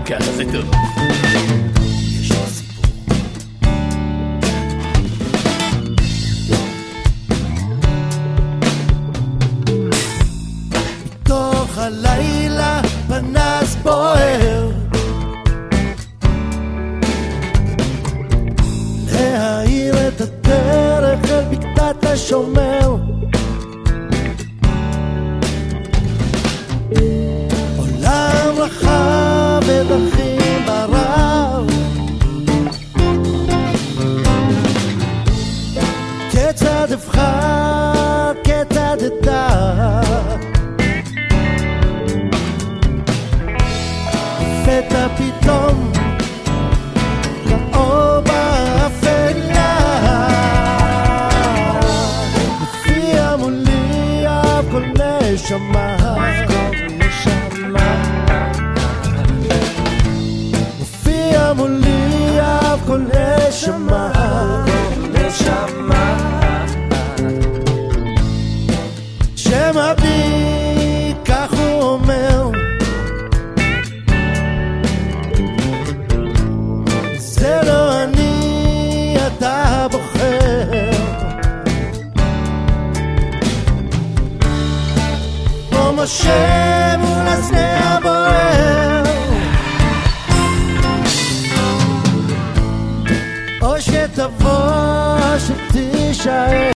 ככה זה טוב. יש לי סיפור. מתוך הלילה פנס בוער להאיר את הדרך אל בקעת השומר, עולם רחב ודרכים ברב, כיצד אבחר כיצד אדע, לפתע פתאום כאור באפלה, מופיע מולי אב כל נשמה, מופיע מולי אב כל נשמה, שם אבי כך הוא אומר, זה לא אני אתה בוחר, כמו משה מול הסנה